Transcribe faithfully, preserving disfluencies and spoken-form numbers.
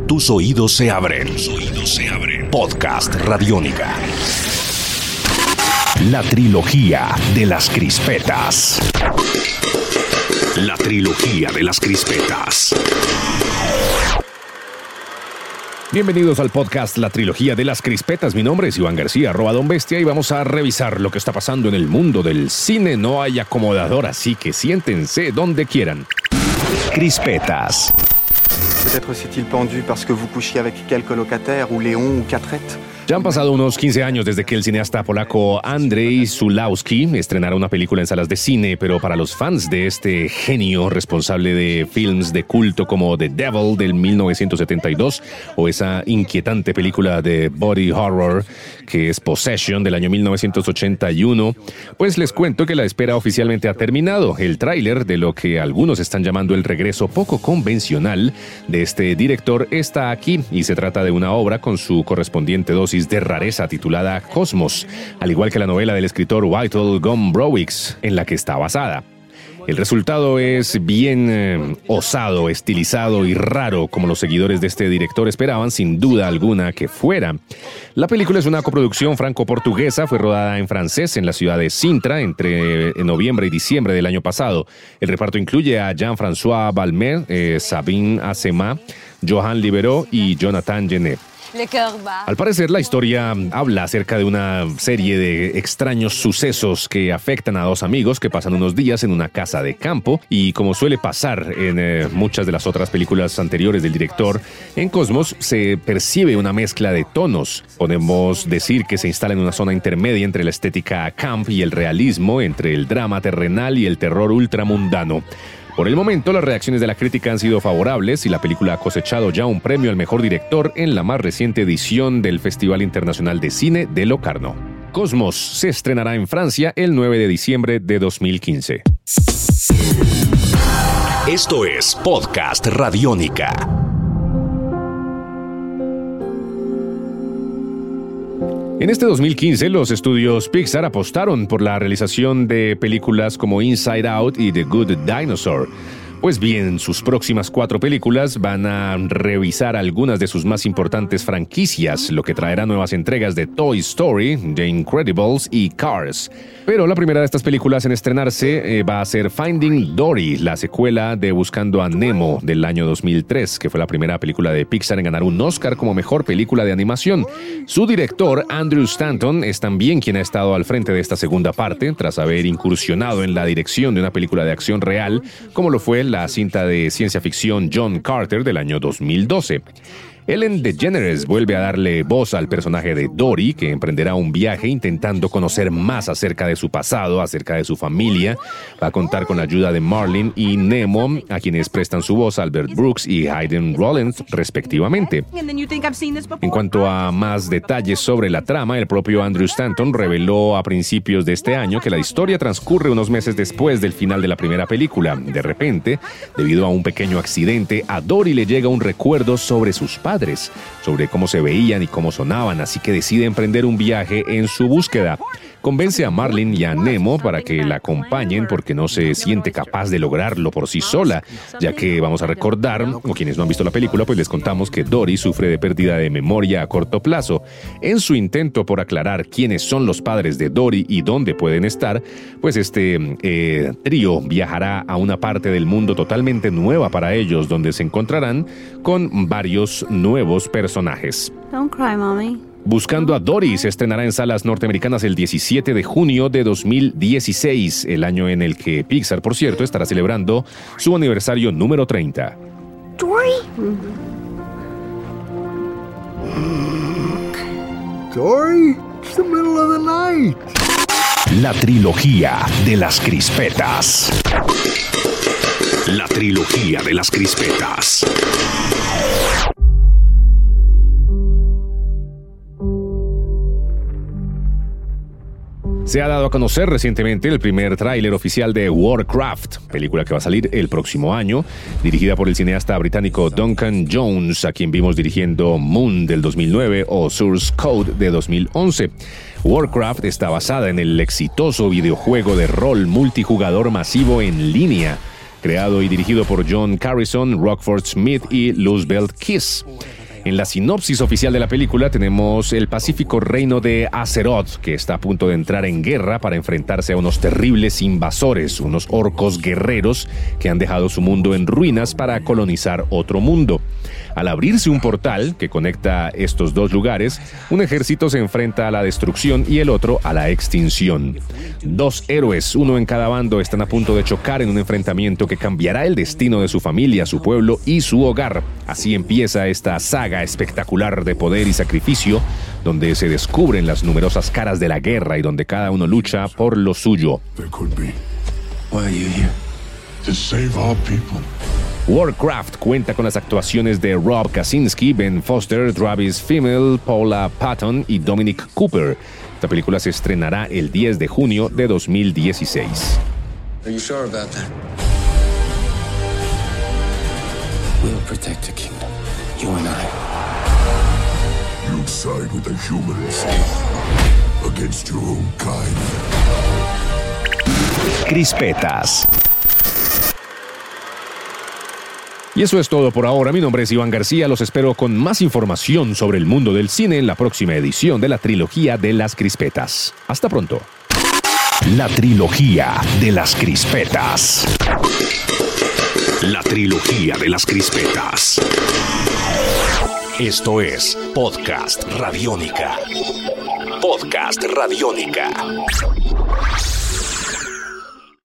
Tus oídos se abren. Tus oídos se abren. Podcast Radiónica. La trilogía de las crispetas. La trilogía de las crispetas. Bienvenidos al podcast La Trilogía de las Crispetas. Mi nombre es Iván García, arroba Don Bestia, y vamos a revisar lo que está pasando en el mundo del cine. No hay acomodador, así que siéntense donde quieran. Crispetas. Peut-être s'est-il pendu parce que vous couchiez avec quelques locataires ou Léon ou Catrette. Ya han pasado unos quince años desde que el cineasta polaco Andrzej Sulawski estrenara una película en salas de cine, pero para los fans de este genio responsable de films de culto como The Devil del mil novecientos setenta y dos o esa inquietante película de body horror que es Possession del año mil novecientos ochenta y uno, pues les cuento que la espera oficialmente ha terminado. El tráiler de lo que algunos están llamando el regreso poco convencional de este director está aquí, y se trata de una obra con su correspondiente dosis de rareza titulada Cosmos, al igual que la novela del escritor Witold Gombrowicz en la que está basada. El resultado es bien eh, osado, estilizado y raro, como los seguidores de este director esperaban sin duda alguna que fuera. La película es una coproducción franco-portuguesa, fue rodada en francés en la ciudad de Sintra entre noviembre y diciembre del año pasado. El reparto incluye a Jean-François Balmet, eh, Sabine Azema, Johan Libero y Jonathan Genet. Al parecer, la historia habla acerca de una serie de extraños sucesos que afectan a dos amigos que pasan unos días en una casa de campo, y como suele pasar en eh, muchas de las otras películas anteriores del director, en Cosmos se percibe una mezcla de tonos. Podemos decir que se instala en una zona intermedia entre la estética camp y el realismo, entre el drama terrenal y el terror ultramundano. Por el momento, las reacciones de la crítica han sido favorables y la película ha cosechado ya un premio al mejor director en la más reciente edición del Festival Internacional de Cine de Locarno. Cosmos se estrenará en Francia el nueve de diciembre de dos mil quince. Esto es Podcast Radiónica. En este dos mil quince, los estudios Pixar apostaron por la realización de películas como Inside Out y The Good Dinosaur. Pues bien, sus próximas cuatro películas van a revisar algunas de sus más importantes franquicias, lo que traerá nuevas entregas de Toy Story, The Incredibles y Cars. Pero la primera de estas películas en estrenarse eh, va a ser Finding Dory, la secuela de Buscando a Nemo del año dos mil tres, que fue la primera película de Pixar en ganar un Oscar como mejor película de animación. Su director, Andrew Stanton, es también quien ha estado al frente de esta segunda parte, tras haber incursionado en la dirección de una película de acción real, como lo fue la cinta de ciencia ficción John Carter del año dos mil doce. Ellen DeGeneres vuelve a darle voz al personaje de Dory, que emprenderá un viaje intentando conocer más acerca de su pasado, acerca de su familia. Va a contar con la ayuda de Marlin y Nemo, a quienes prestan su voz Albert Brooks y Hayden Rollins, respectivamente. En cuanto a más detalles sobre la trama, el propio Andrew Stanton reveló a principios de este año que la historia transcurre unos meses después del final de la primera película. De repente, debido a un pequeño accidente, a Dory le llega un recuerdo sobre sus padres, sobre cómo se veían y cómo sonaban, así que decide emprender un viaje en su búsqueda. Convence a Marlin y a Nemo para que la acompañen porque no se siente capaz de lograrlo por sí sola, ya que vamos a recordar, o quienes no han visto la película, pues les contamos que Dory sufre de pérdida de memoria a corto plazo. En su intento por aclarar quiénes son los padres de Dory y dónde pueden estar, pues este eh, trío viajará a una parte del mundo totalmente nueva para ellos, donde se encontrarán con varios nuevos personajes. Don't cry, mommy. Buscando a Dory se estrenará en salas norteamericanas el diecisiete de junio de dos mil dieciséis, el año en el que Pixar, por cierto, estará celebrando su aniversario número treinta. Dory? Dory? It's the middle of the night. La trilogía de las crispetas. La trilogía de las crispetas. Se ha dado a conocer recientemente el primer tráiler oficial de Warcraft, película que va a salir el próximo año, dirigida por el cineasta británico Duncan Jones, a quien vimos dirigiendo Moon del dos mil nueve o Source Code de dos mil once. Warcraft está basada en el exitoso videojuego de rol multijugador masivo en línea, creado y dirigido por John Carrison, Rockford Smith y Luzbel Kiss. En la sinopsis oficial de la película tenemos el pacífico reino de Azeroth, que está a punto de entrar en guerra para enfrentarse a unos terribles invasores, unos orcos guerreros que han dejado su mundo en ruinas para colonizar otro mundo. Al abrirse un portal que conecta estos dos lugares, un ejército se enfrenta a la destrucción y el otro a la extinción. Dos héroes, uno en cada bando, están a punto de chocar en un enfrentamiento que cambiará el destino de su familia, su pueblo y su hogar. Así empieza esta saga espectacular de poder y sacrificio, donde se descubren las numerosas caras de la guerra y donde cada uno lucha por lo suyo. Warcraft cuenta con las actuaciones de Rob Kaczynski, Ben Foster, Travis Fimmel, Paula Patton y Dominic Cooper. Esta película se estrenará el diez de junio de dos mil dieciséis. Are you sure about that? We'll protect the kingdom, you and I. You side with the humans against your own kind. Crispetas. Y eso es todo por ahora. Mi nombre es Iván García. Los espero con más información sobre el mundo del cine en la próxima edición de la trilogía de las crispetas. Hasta pronto. La trilogía de las crispetas. La trilogía de las crispetas. Esto es Podcast Radiónica. Podcast Radiónica.